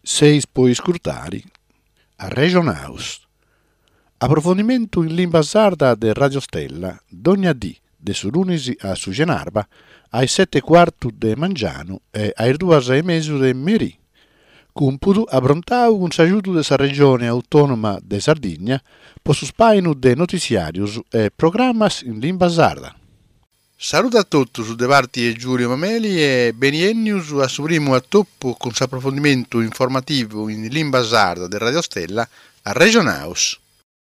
Seis puoi scrutare a Regionaus. Approfondimento in lingua sarda de Radio Stella, dogna dì, de su lunisi a su Genarba, ai 7:15 de Mangiano e ai 2:30 de Merì. Cumpudu abrontau un sagiuto de sa regione autonoma de Sardigna, po su spainu de noticiarius e programmas in lingua sarda. Saluto a tutti su De Varti e Giulio Mameli e beniennius a su primo attoppo con su approfondimento informativo in lingua sarda de Radio Stella a Regionaus.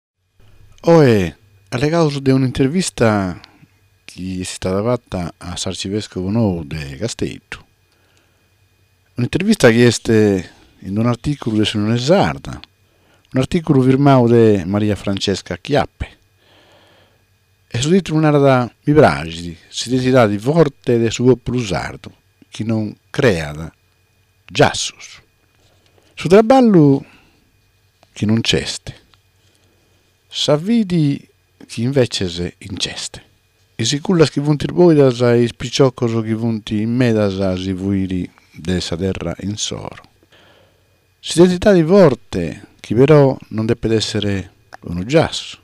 Oe, alle cause di un'intervista che è stata fatta a Sarcivescovo Nuovo de Castello. Un'intervista che è in un articolo di Sunone Sarda, un articolo firmato da Maria Francesca Chiappe. E su titolo un'arda mi bragidi, si identità di forte del suo popolo sardo, che non crea giassus. Su traballo che non c'este, s'avvidi che invece se inceste. E si cullas che vunti boidas e spiccioccoso che vunti in medas si vuiri de sa terra in soro. Si identità di forte, che però non deve essere uno giasso.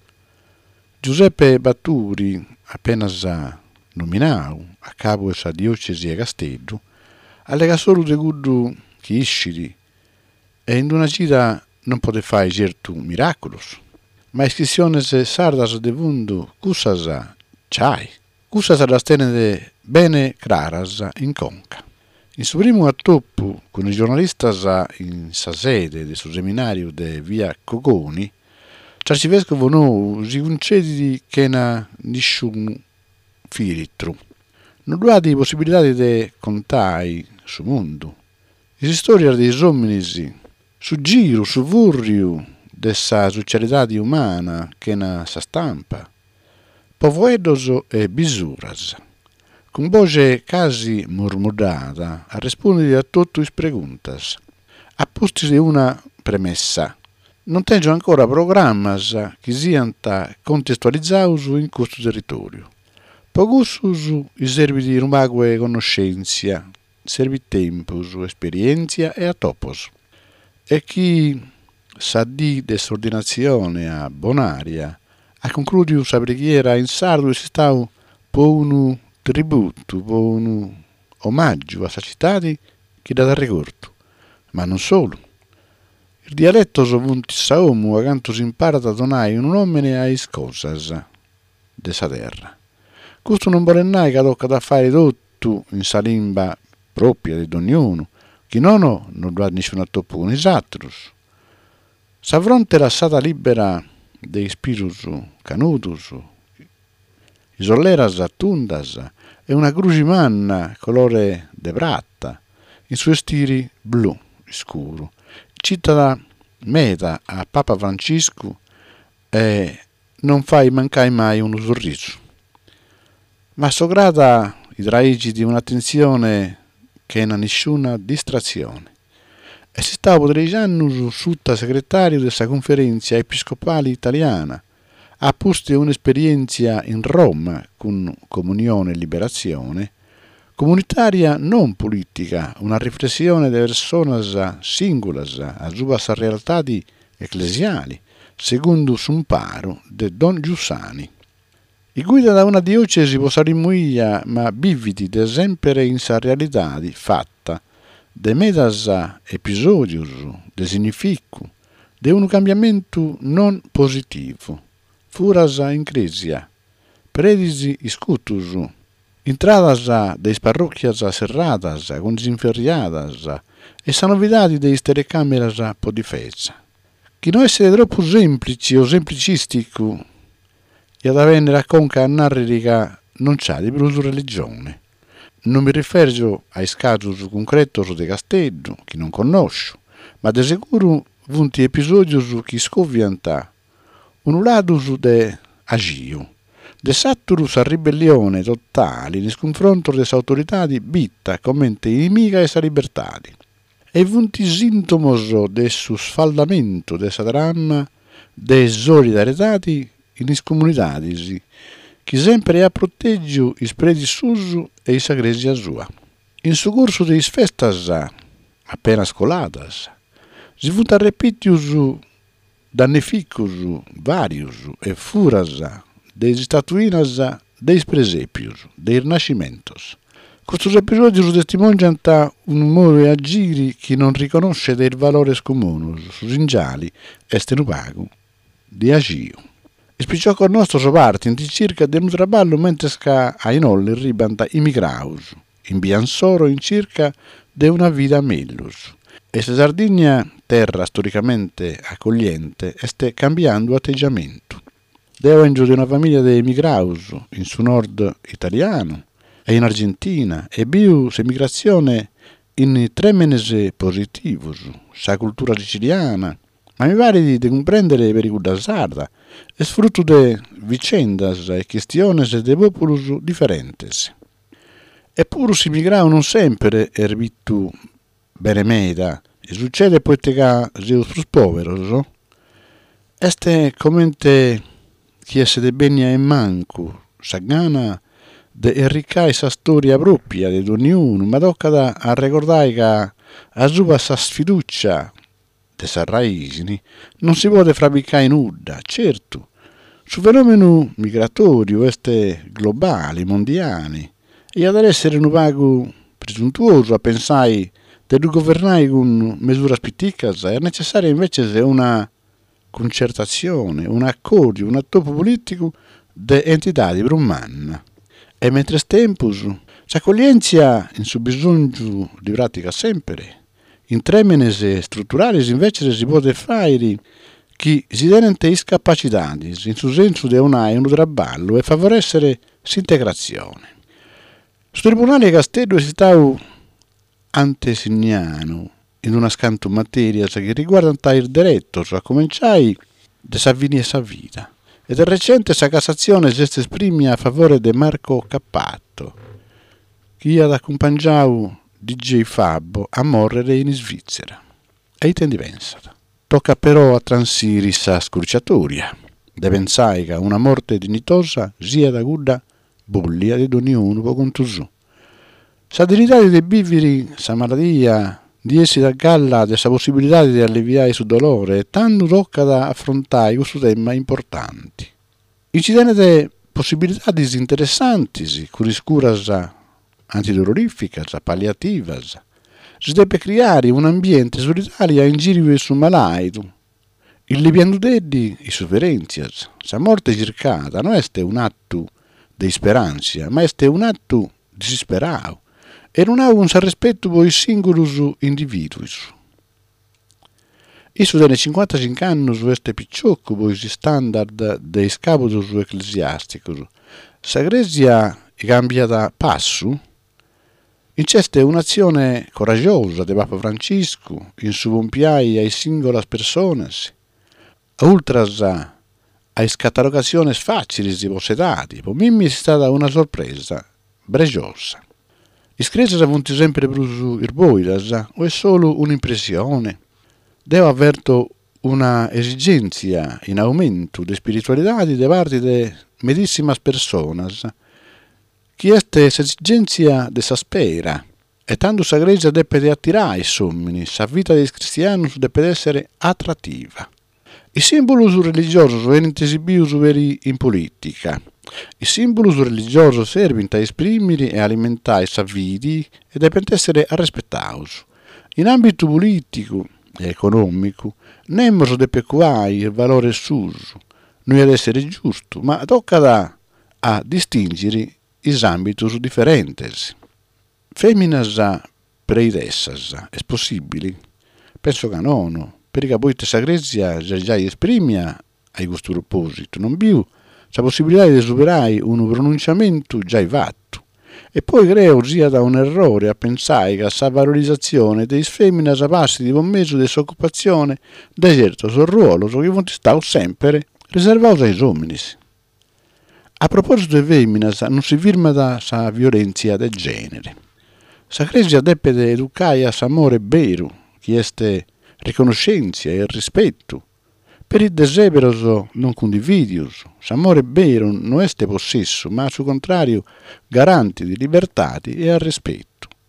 Giuseppe Batturi, appena nominato a capo della diocesi di Castello, allega solo de guddu che iscidi e in una gira non pote fare certo miracolos, ma iscrizione sardas de vundu cussas c'hai, cussas las tenede bene claras in conca. In suo primo attoppo con i giornalisti in sa sede del suo seminario de via Cogoni, Sarcivescovo Nuovo si concede che non nessun filtro. Non ha di possibilità di contare sul mondo. La storia dei uomini su giro, su vurrio, dessa socialità umana che na sa stampa, povoedos e bisuras, con voce quasi murmurata a rispondere a tutte le preguntas, a posti di una premessa. Non tengo ancora programmas che siano contestualizzati in questo territorio. Pogussus i servi di rumague conoscenza, servi tempus, esperienza e a topos. E chi sa di desordinazione a bonaria, a concludiu sa preghiera in sardo e si stau po unu tributo, po unu omaggio a sa cittadi che da ricordo. Ma non solo. Il dialetto sovunti sa omu a canto si impara da donare un nomine a is cosas de sa terra. Questo non vuole nai che tocca da fare tutto in sa lingua propria di ognuno, che non ha nessun attoppo con is atrus. Sa fronte la stata libera dei spirus canutus, isoleras tundas e una cruci manna colore de pratta, in suoi stili blu scuro. Cita da meta a Papa Francesco e non fai mancare mai uno sorriso. Ma sograda i traigi di un'attenzione che non ha nessuna distrazione. E si stava potrebbero sutta segretario della conferenza episcopale italiana, ha posto un'esperienza in Roma con comunione e liberazione, comunitaria non politica, una riflessione delle persone singolas a sulla realtà ecclesiali, secondo un paro de Don Giussani. I guida da una diocesi può sarimuia, ma bividi de sempre in sa realtà fatta, de medas episodios, de significo, de un cambiamento non positivo, furas in cresia, predisi iscutus, entradas de parrocchias serradas, con disinferriadas, e sa novidade de telecamere po difesa. Chi non essere troppo semplici o semplicistico, e ad avere a conca a narrica non c'ha di più religione. Non mi rifergo ai casi concreti di Castello, che non conosco, ma di sicuro vunti episodi che scovianta un lato de agio. De satturus a ribellione totale in confronto delle autorità bitta commente inimica e sa libertà. E vunti sintomos de su sfaldamento de sa dramma de solidarietà in is comunidades, che sempre ha proteggio is predi susu e is agresia sua. In su corso de is festas appena scoladas. Si funt arrepitius danneficus varius e furas deis statuinas deis presepius, deis nascimentos. Questi episodi testimoniant un umore a giri chi non riconosce dei valori comunes, ringiali, este nu pagu, di agiu. Il spicciocco nostro sopartint circa de un traballo mentre che a inolli ribanta immigraus, in biansoro in circa de una vita mellus. E se Sardigna, terra storicamente accogliente, este cambiando atteggiamento. Deo engio di una famiglia de emigraus in su nord italiano e in Argentina e biu s'emigrazione in tremenes positivus, sa cultura siciliana, ma mi pare di comprendere per i sarda, è frutto de vicendas e questiones de populus differentes. Eppure si migrau non sempre erbitu benemeda, e succede poiché seus plus poveros, este commente chi esse de benia e mancu, sa gana de erricai sa storia propria de ognuno, ma tocca a ricordare che a sua sa sfiducia de sa raisini non si può frappicare nulla, certo. Su fenomeno migratorio este globali, mondiali, e ad essere un pago presuntuoso a pensare di governare con misure piccole è necessaria invece una concertazione, un accordo, un atto politico di entità di brummanna. E mentre tempus, s'accoglienza in su bisogno di pratica sempre, in termini strutturali invece si può fare chi si tenente discapacitati, in su senso di un traballo e favorecere l'integrazione. Sul tribunale Castello si stava antesignano in una scanto materia che riguarda il diritto, a cominciare da Savini e sa vita. Ed è recente sa Cassazione si esprime a favore di Marco Cappato, che ha accompagnato DJ Fabbo a morire in Svizzera. E intendi pensare. Tocca però a transiri sa scruciatoria. De pensare che una morte dignitosa sia da guda bullia di ognuno può contusù. Sa dignità di vivere sa malattia di essere da galla della possibilità di alleviare il suo dolore e tanto tocca da affrontare questo tema importante. Incidente possibilità disinteressanti, curiscuras antidolorificas, palliativas. Si deve creare un ambiente solitario in giro su malaito. Il leviando deddi i sofferenzias. Sa morte cercata non è un atto di speranza, ma è un atto disperato. E non ha un rispetto per i singoli individui. Isso tiene 55 anni su este picciocco per i standard dei scaputos ecclesiasticos. Sa Grecia è cambiata passo. In c'è un'azione coraggiosa di Papa Francesco in su pompiai ai singole persone, ultras ai scatalogazioni facili di possedati. Per me è stata una sorpresa bregiosa. I screzi sono sempre più irboidas o è solo un'impressione? Devo avverto una esigenza in aumento di spiritualità da parte di medesime persone. Chi questa esigenza de sa spera e tanto sa Grecia deve attirare i uomini, sa vita dei cristiani deve essere attrattiva. I simboli religiosi sono esibiti in politica. I simboli religiosi servono a esprimere e alimentare sa vita e devono essere rispettati. In ambito politico e economico, nemmeno deve curare il valore suo, non ad essere giusto, ma tocca a distinguere i ambiti differenti. Femminas preidessas, è possibile? Penso che no, perché poi questa Grecia già esprime a questo proposito, non più la possibilità di superare un pronunciamento già fatto. E poi creo sia da un errore a pensare che la valorizzazione dei femmine passi di un mezzo di disoccupazione deserto sul ruolo che sta sempre riservato ai uomini. A proposito di femmine, non si firma da sa violenza del genere. Sa Grecia deve educare a s'amore vero, che è riconoscenza e rispetto. Per il deseberoso non condividius, s'amore vero non è possesso, ma al contrario garante di libertà e al rispetto.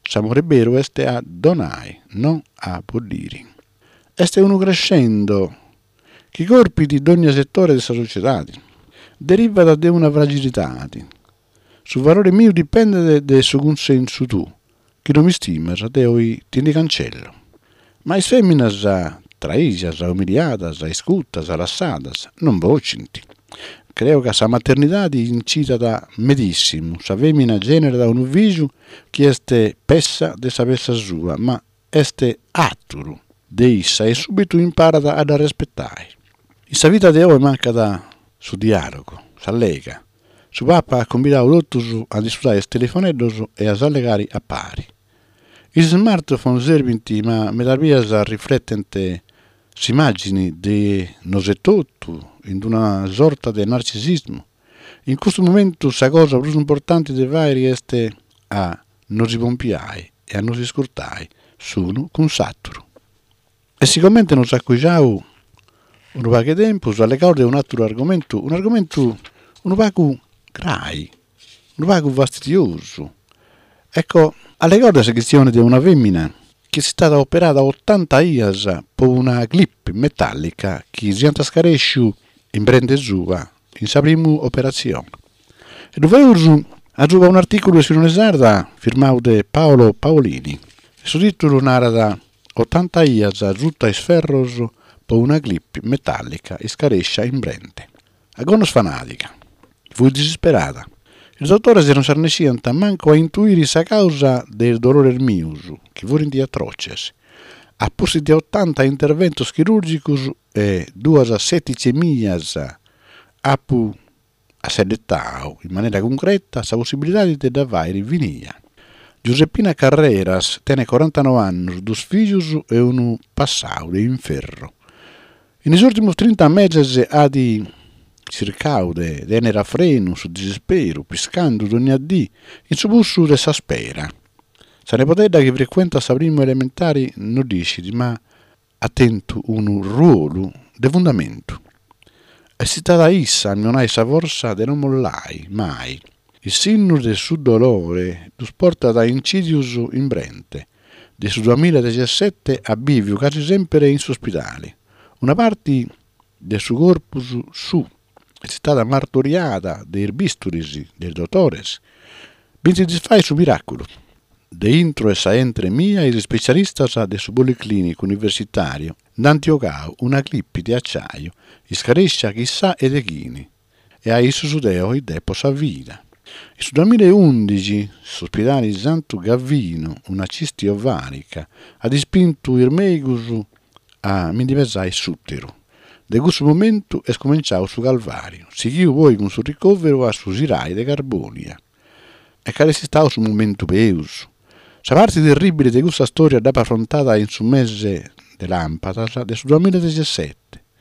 samorebbero este a donai, non a podiri. Este uno crescendo che i corpi di ogni settore della società deriva da una fragilità. Su valore mio dipende del suo consenso tu, che non mi stima, ti ne cancello. Ma le femmine traisias, umiliadas, iscuttas, lassadas, non vocinti. Creo che sa maternità incita da medissimo, sa femmina genera da un viso che este pessa de sa pessa sua, ma este atturu de issa e subito impara ad rispettare. In sa vita de oggi manca da su dialogo, sa lega. Su papa ha convidato tutti a disfruttare il telefonello e a allegare a pari. Il smartphone servinti, ma metalvias riflettente immagini di nosetotto in una sorta di narcisismo. In questo momento la cosa più importante di vari è a non si pompiare e a non si scurtare sono con saturo. E sicuramente non si acquisciamo un po' tempo su alle corde un altro argomento, un po' grai, un po' fastidioso. Ecco, alle corde si questione di una femmina che è stata operata 80 years per una clip metallica che si intascaresce in prende sua in sa prima operazione. E dove ha giocato un articolo su un'esarda firmato da Paolo Paolini. Il suo titolo narra 80 years giutta in sferros per una clip metallica e scarescia in prende. A gonos fanatica. Fu disperata. Il dottore se non s'arnescienta manco a intuire la causa del dolore mio, che furono di atroces. A posto di 80 interventi chirurgici e 2.000 appu a sedettao in maniera concreta la possibilità di davvero vinia. Giuseppina Carreras tiene 49 anni, 2 figli e un passato in ferro. In gli ultimi 30 mesi ha di circaude, tenere a freno su dispero, piscando ogni dì, in su busso de sa spera. Se ne poteva che frequenta sa prima elementari non dici, ma attento un ruolo de fondamento. E si stata issa non hai sa forza de non mollai, mai. Il sinno del suo dolore lo porta da insidious in brente. Del suo 2017 a bivio quasi sempre in ospedale. Una parte del suo corpo su è stata martoriata dai bisturi del dottore. Ben si disfai su miracolo. Dentro essa entre mia e specialista del suo policlinico universitario d'Antiocao una clip di acciaio iscarescia chissà ed echini e a isso sudeo e depo sa vita. In 2011 l'ospedale di Santo Gavino una cisti ovarica ha dispinto il medico a minimizzare il suttero. Da questo momento è scominciato su Calvario, seguiu poi con suo ricovero a su girai de Carbonia. E che si stato su momento peus. La parte terribile di questa storia da affrontata in su mese de Lampadas del 2017.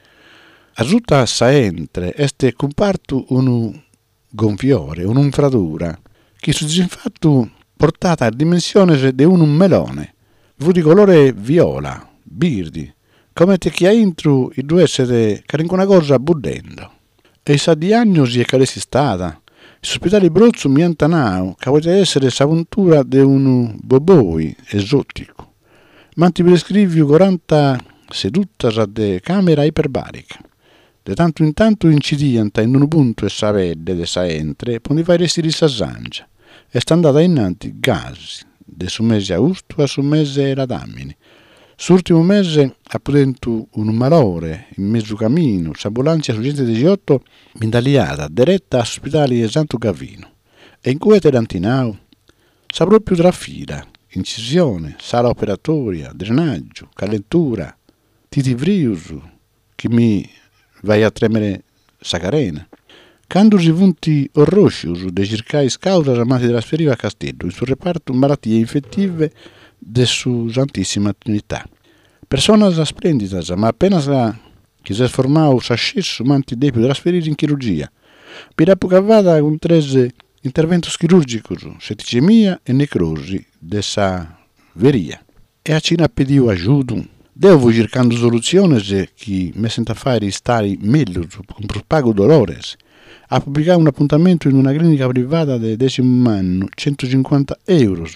A tutta sa entre este comparto un gonfiore, un'infradura, che su disinfatto portata a dimensione di un melone, fu di colore viola, birdi, come te che entro i due essere che una cosa buddendo. E sa diagnosi è che si stata. L'ospedale Brozzo mi antanao che poteva essere s'avventura di un boboi esotico. Ma ti prescrivi 40 sedute de camera iperbarica. De tanto in tanto incidianta in un punto e sa vede de sa entre, pondi fare resti di sa zangia. E sta andata innanti gas, de su mese agosto a su mese radamini. L'ultimo mese ha pudento un malore in mezzo cammino, s'ambulancia su 118 mindagliata, diretta all'ospedale di Santo Gavino. E in cui l'antinao sa proprio trafila, incisione, sala operatoria, drenaggio, calentura, titivrius, che mi vai a tremere sa carena. Quando si punti orroscius de circai causa amati trasferiva a Castello, in suo reparto malattie infettive de su Santissima Trinità. Personas splendidas, ma appena che si è formato s'ascesso manti depi trasferire in chirurgia. Per appocavata con 3 interventi chirurgici, setticemia e necrosi de sa veria. E a Cina pediu aiuto. Devo cercando soluzioni che mi senta fare stare meglio con prospago dolores. Ha pubblicato un appuntamento in una clinica privata del 10° anno, 150 euro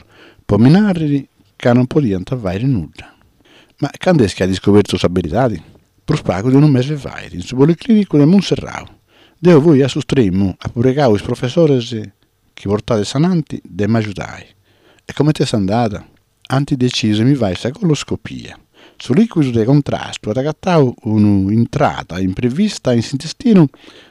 pominarri che non podiano fare nulla. Ma quando è che ha scoperto sua abilità? Per spago di un mese vai in su policlinico di Monserrao. Devo voi a sustremo a pregare i professori che portate sananti de m'aiutai. E come te sei andata? Antideciso mi vai a coloscopia. Su liquido di contrasto ragattavo un'entrata imprevista in intestino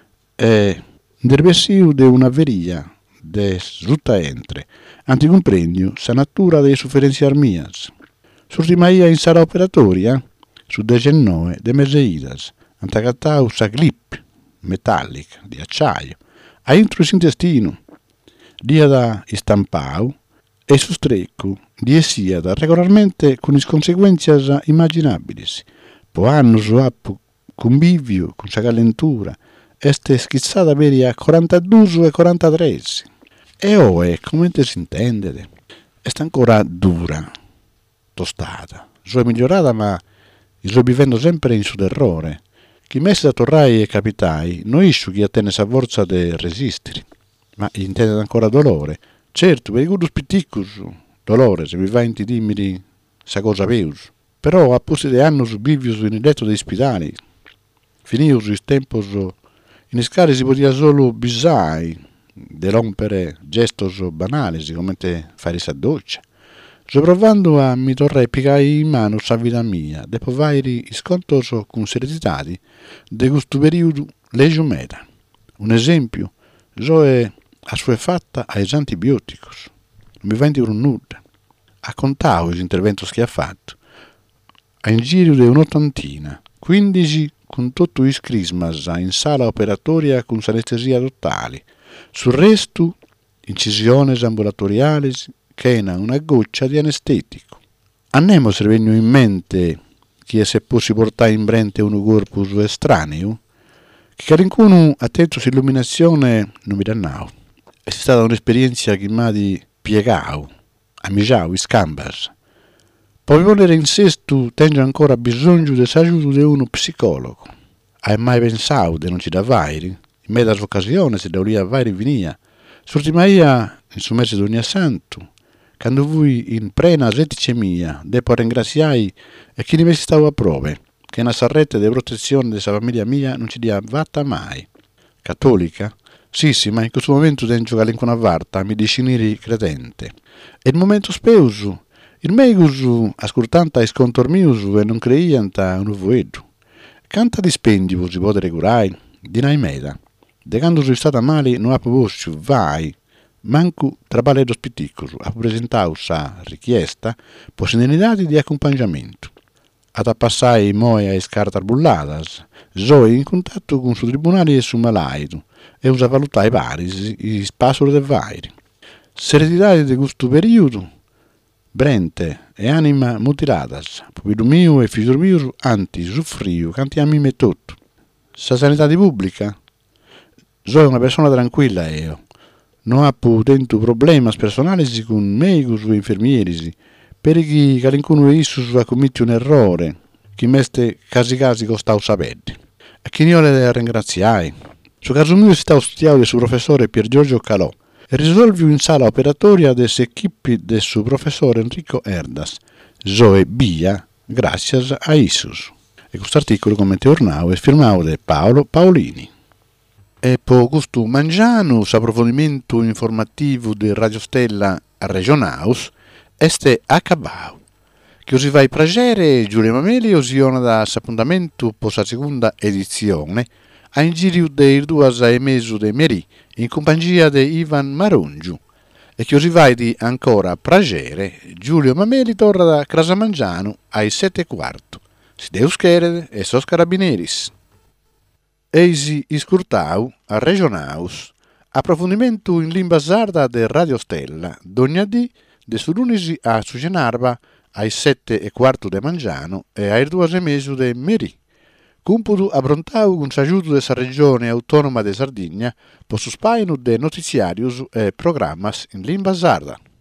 e dervessivo di una veria de sutta entre. Anticomprendio sa natura dei sofferenze mias. Surtimaia in sala operatoria su 19 de meseidas. Antagattau sa glip metallica di acciaio. A intro intestino. Dia da istampau e sustrecco di esiada regolarmente con conseguenze immaginabili. Po annos o appo convivio con sa calentura este schizzata per a 42 e 43. E oe, come te si intende? È ancora dura, tostata. So è migliorata, ma sto vivendo sempre in suo terrore. Chi messa torrai e capitai, non iscio chi attenne sa forza de resistere. Ma intende ancora dolore? Certo, per i gudos pitticus, dolore, se mi va in timidi, sa cosa veus. Però a posti de annos vivius in il letto dei ospitali, finius il tempos, in scale si podia solo bisai, de rompere gestos banali, come te fare sa doccia. Provando a mi torrei pigai in mano sa vita mia, dopo vairi scontoso con serenità de questo periodo legio meta. Un esempio, è assuefatta ai antibioticos. Non mi va in dire nulla. A contavo l'intervento che ha fatto. A in giro di un'ottantina, 15 con tutto i crismas in sala operatoria con anestesia totale. Sul resto, incisioni ambulatoriali, che era una goccia di anestetico. Andiamo se vengono in mente che se può si portare in brente un corpus estraneo, che qualcuno attento all'illuminazione non mi dannavo. È stata un'esperienza che mi ha piegato, amiciato, scambas. Poi volere in sesto tengo ancora bisogno dell'aiuto di uno psicologo. Hai mai pensato di non ci da vairi? In mezza occasione si doveva vairi venia. Sortimaia in su mese di ogni santo. Quando voi in prena setticemia, dopo ringraziai e chi ne stavo a prove, che una sarretta di protezione della famiglia mia non ci dia vatta mai. Cattolica? Sì, ma in questo momento tengo che una varta mi diciniri credente. E il momento speuso, il meigus ascoltanta e scontormius e non creianta un uvoedo. Canta dispendio si può regolare, dinai meda. De quando sono stata male non ha posto, vai. Manco trabalhei dos piticos, a presentare sa richiesta possibilidade di accompagnamento. Ad passare moi a scartar bulladas, so in contatto con su tribunale e su malaito, e usa valutare vari i spasori del vairi. Serenità di questo periodo, brente e anima mutiladas, pupido mio e figlio mio anti soffrio, cantiami me tutto. Sa sanità pubblica? So una persona tranquilla io. Non ha avuto problemi personali con medici o infermieri, perché qualcuno di essi ha commesso un errore, che meste casi costava sapere. E che io le ringraziai. Su caso mio si sta studiando del suo professore Pier Giorgio Calò e risolve in sala operatoria delle equipe del suo professore Enrico Erdas, Zoe Bia, grazie a Isus. E questo articolo, come te ornavo, è firmato da Paolo Paolini. E per questo mangiano, approfondimento informativo di Radio Stella Regionaus, este acabau. Che si va a piacere, Giulio Mameli, osiona da appuntamento per la seconda edizione, a in giro dei 2 mesi di Meri, in compagnia di Ivan Marongiu. E che si va di ancora piacere, Giulio Mameli torna da Crasamangiano ai 7:15. Si deus querere e sos carabineris. Eisi iscurtau a Regionaus, approfondimento in lingua sarda de Radio Stella, dognadì de su lunisi a Sugenarba ai 7:15 de Mangiano e ai 2 mesi de Meri. Cumpudu abbrontau con s'aiuto de sa regione autonoma de Sardegna, po su spainu de notiziarius e programmas in lingua sarda.